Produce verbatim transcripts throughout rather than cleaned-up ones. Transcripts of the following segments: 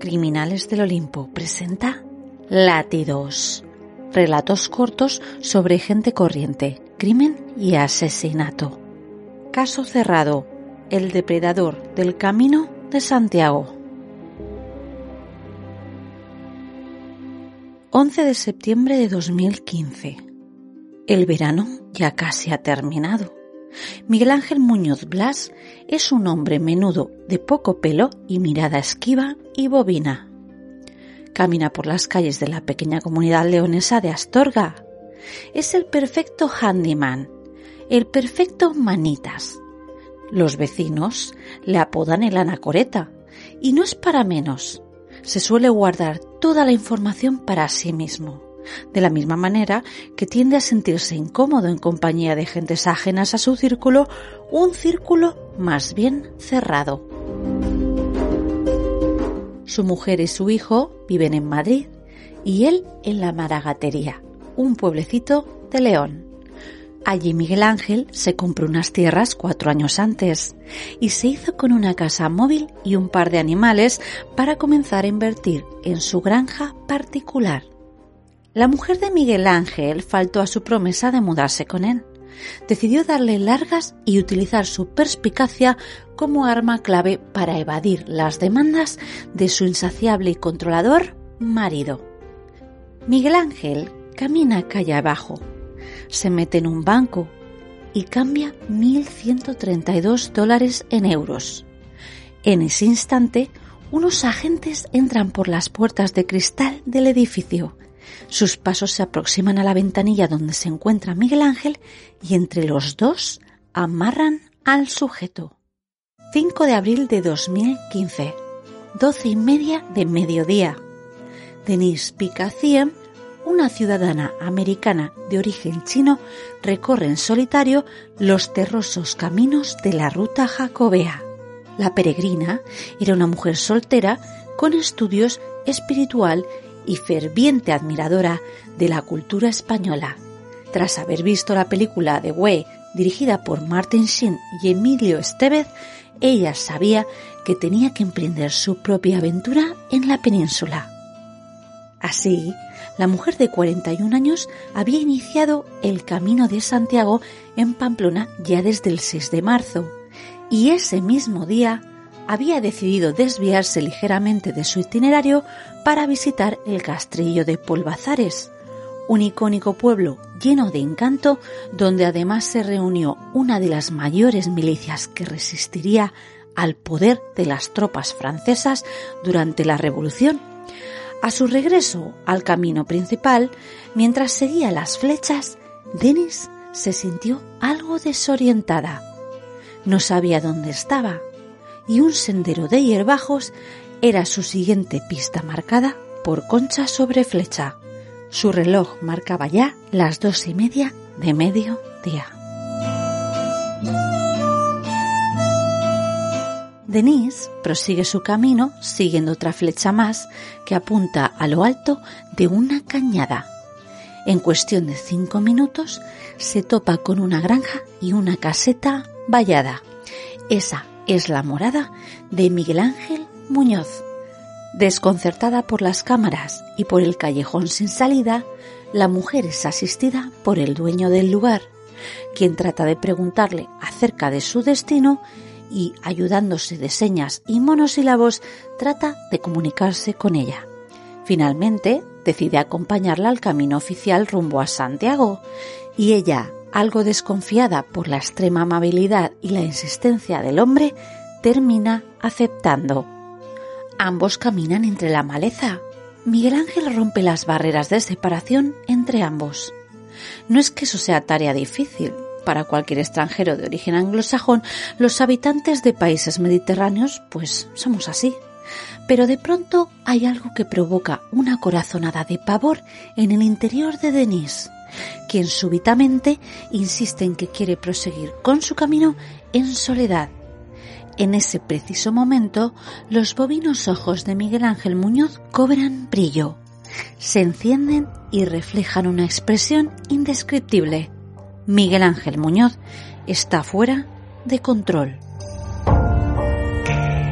Criminales del Olimpo presenta Látidos, relatos cortos sobre gente corriente, crimen y asesinato. Caso cerrado, el depredador del Camino de Santiago. once de septiembre de dos mil quince. El verano ya casi ha terminado. Miguel Ángel Muñoz Blas es un hombre menudo, de poco pelo y mirada esquiva y bovina. Camina por las calles de la pequeña comunidad leonesa de Astorga. Es el perfecto handyman, el perfecto manitas. Los vecinos le apodan el anacoreta, y no es para menos. Se suele guardar toda la información para sí mismo, de la misma manera que tiende a sentirse incómodo en compañía de gentes ajenas a su círculo, un círculo más bien cerrado. Su mujer y su hijo viven en Madrid y él en La Maragatería, un pueblecito de León. Allí Miguel Ángel se compró unas tierras cuatro años antes y se hizo con una casa móvil y un par de animales para comenzar a invertir en su granja particular. La mujer de Miguel Ángel faltó a su promesa de mudarse con él. Decidió darle largas y utilizar su perspicacia como arma clave para evadir las demandas de su insaciable y controlador marido. Miguel Ángel camina calle abajo, se mete en un banco y cambia mil ciento treinta y dos dólares en euros. En ese instante, unos agentes entran por las puertas de cristal del edificio. Sus pasos se aproximan a la ventanilla donde se encuentra Miguel Ángel y entre los dos amarran al sujeto. cinco de abril de dos mil quince, doce y media de mediodía. Denise Picaciem, una ciudadana americana de origen chino, recorre en solitario los terrosos caminos de la ruta jacobea. La peregrina era una mujer soltera con estudios espiritual y ferviente admiradora de la cultura española. Tras haber visto la película The Way, dirigida por Martin Sheen y Emilio Estevez, ella sabía que tenía que emprender su propia aventura en la península. Así, la mujer de cuarenta y un años había iniciado el Camino de Santiago en Pamplona ya desde el seis de marzo, y ese mismo día había decidido desviarse ligeramente de su itinerario para visitar el Castrillo de Polvazares, un icónico pueblo lleno de encanto donde además se reunió una de las mayores milicias que resistiría al poder de las tropas francesas durante la Revolución. A su regreso al camino principal, mientras seguía las flechas, Denise se sintió algo desorientada. No sabía dónde estaba, y un sendero de hierbajos era su siguiente pista marcada por concha sobre flecha. Su reloj marcaba ya las dos y media de mediodía. Denise prosigue su camino siguiendo otra flecha más que apunta a lo alto de una cañada. En cuestión de cinco minutos se topa con una granja y una caseta vallada. Esa es la morada de Miguel Ángel Muñoz. Desconcertada por las cámaras y por el callejón sin salida, la mujer es asistida por el dueño del lugar, quien trata de preguntarle acerca de su destino y, ayudándose de señas y monosílabos, trata de comunicarse con ella. Finalmente, decide acompañarla al camino oficial rumbo a Santiago, y ella, algo desconfiada por la extrema amabilidad y la insistencia del hombre, termina aceptando. Ambos caminan entre la maleza. Miguel Ángel rompe las barreras de separación entre ambos. No es que eso sea tarea difícil. Para cualquier extranjero de origen anglosajón, los habitantes de países mediterráneos, pues somos así. Pero de pronto hay algo que provoca una corazonada de pavor en el interior de Denise, quien súbitamente insiste en que quiere proseguir con su camino en soledad. En ese preciso momento, los bovinos ojos de Miguel Ángel Muñoz cobran brillo, se encienden y reflejan una expresión indescriptible. Miguel Ángel Muñoz está fuera de control.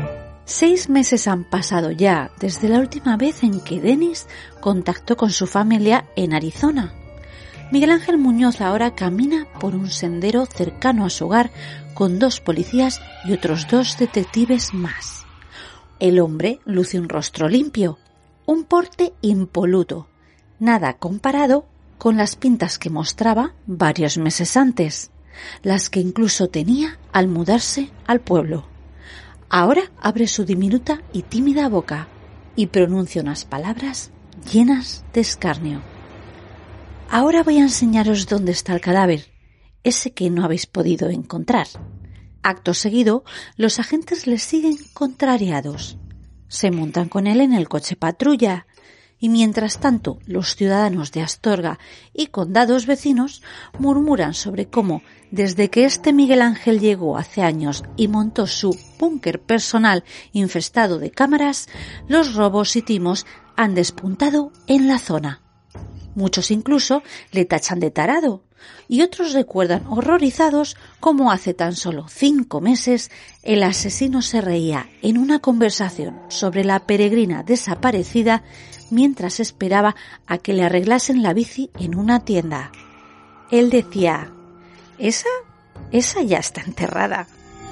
Seis meses han pasado ya desde la última vez en que Denis contactó con su familia en Arizona. Miguel Ángel Muñoz ahora camina por un sendero cercano a su hogar con dos policías y otros dos detectives más. El hombre luce un rostro limpio, un porte impoluto, nada comparado con las pintas que mostraba varios meses antes, las que incluso tenía al mudarse al pueblo. Ahora abre su diminuta y tímida boca y pronuncia unas palabras llenas de escarnio. Ahora voy a enseñaros dónde está el cadáver, ese que no habéis podido encontrar. Acto seguido, los agentes le siguen contrariados. Se montan con él en el coche patrulla y mientras tanto los ciudadanos de Astorga y condados vecinos murmuran sobre cómo desde que este Miguel Ángel llegó hace años y montó su búnker personal infestado de cámaras, los robos y timos han despuntado en la zona. Muchos incluso le tachan de tarado y otros recuerdan horrorizados cómo hace tan solo cinco meses el asesino se reía en una conversación sobre la peregrina desaparecida mientras esperaba a que le arreglasen la bici en una tienda. Él decía: «Esa, esa ya está enterrada».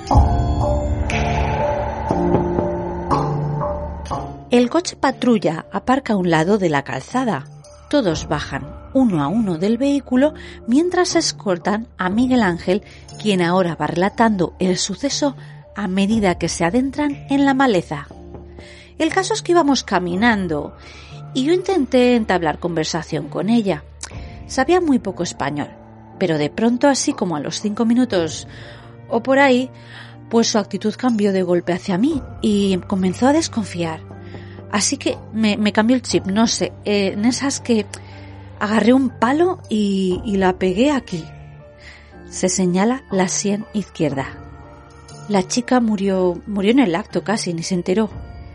El coche patrulla aparca a un lado de la calzada. Todos bajan uno a uno del vehículo mientras escoltan a Miguel Ángel, quien ahora va relatando el suceso a medida que se adentran en la maleza. El caso es que íbamos caminando y yo intenté entablar conversación con ella. Sabía muy poco español, pero de pronto, así como a los cinco minutos o por ahí, pues su actitud cambió de golpe hacia mí y comenzó a desconfiar. Así que me, me cambió el chip, no sé, eh, en esas que agarré un palo y, y la pegué aquí. Se señala la sien izquierda. La chica murió, murió en el acto casi, ni se enteró.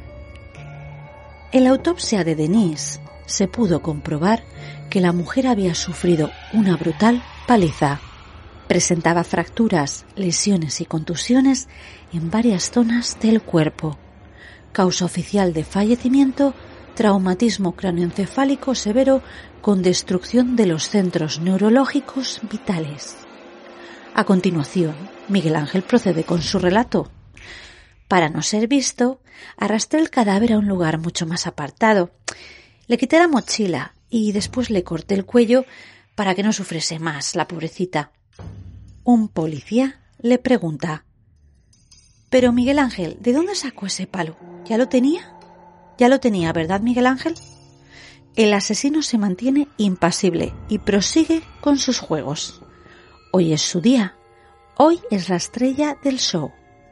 En la autopsia de Denise se pudo comprobar que la mujer había sufrido una brutal paliza. Presentaba fracturas, lesiones y contusiones en varias zonas del cuerpo. Causa oficial de fallecimiento: traumatismo cráneoencefálico severo con destrucción de los centros neurológicos vitales. A continuación, Miguel Ángel procede con su relato. Para no ser visto, arrastré el cadáver a un lugar mucho más apartado. Le quité la mochila y después le corté el cuello para que no sufriese más, la pobrecita. Un policía le pregunta: «Pero Miguel Ángel, ¿de dónde sacó ese palo? ¿Ya lo tenía? Ya lo tenía, ¿verdad, Miguel Ángel?» El asesino se mantiene impasible y prosigue con sus juegos. Hoy es su día. Hoy es la estrella del show.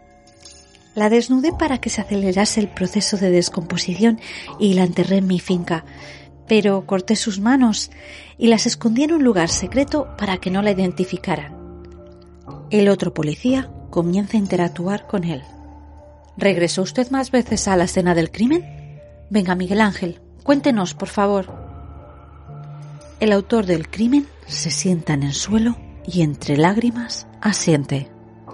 La desnudé para que se acelerase el proceso de descomposición y la enterré en mi finca, pero corté sus manos y las escondí en un lugar secreto para que no la identificaran. El otro policía comienza a interactuar con él. ¿Regresó usted más veces a la escena del crimen? Venga, Miguel Ángel, cuéntenos, por favor. El autor del crimen se sienta en el suelo y entre lágrimas asiente.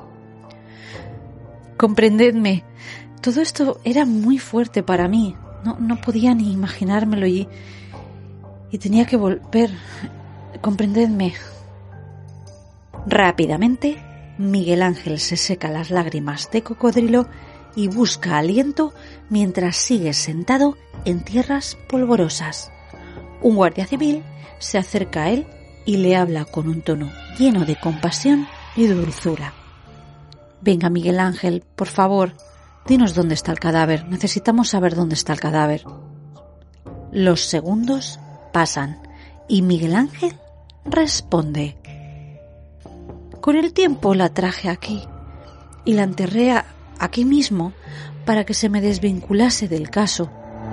Comprendedme, todo esto era muy fuerte para mí. No, no podía ni imaginármelo y, y tenía que volver. Comprendedme. Rápidamente, Miguel Ángel se seca las lágrimas de cocodrilo y busca aliento mientras sigue sentado en tierras polvorosas. Un guardia civil se acerca a él y le habla con un tono lleno de compasión y dulzura. Venga, Miguel Ángel, por favor, dinos dónde está el cadáver. Necesitamos saber dónde está el cadáver. Los segundos pasan y Miguel Ángel responde: Con el tiempo la traje aquí y la enterré a, aquí mismo para que se me desvinculase del caso.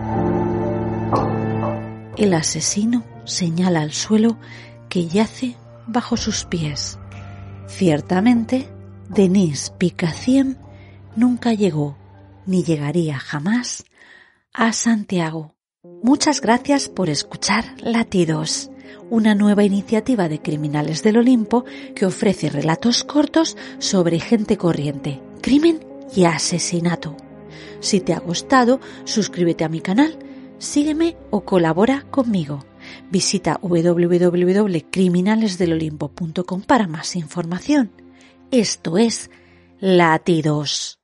El asesino señala al suelo que yace bajo sus pies. Ciertamente, Denise Picacien nunca llegó, ni llegaría jamás, a Santiago. Muchas gracias por escuchar Latidos, una nueva iniciativa de Criminales del Olimpo que ofrece relatos cortos sobre gente corriente, crimen y asesinato. Si te ha gustado, suscríbete a mi canal, sígueme o colabora conmigo. Visita w w w punto criminales del olimpo punto com para más información. Esto es Latidos.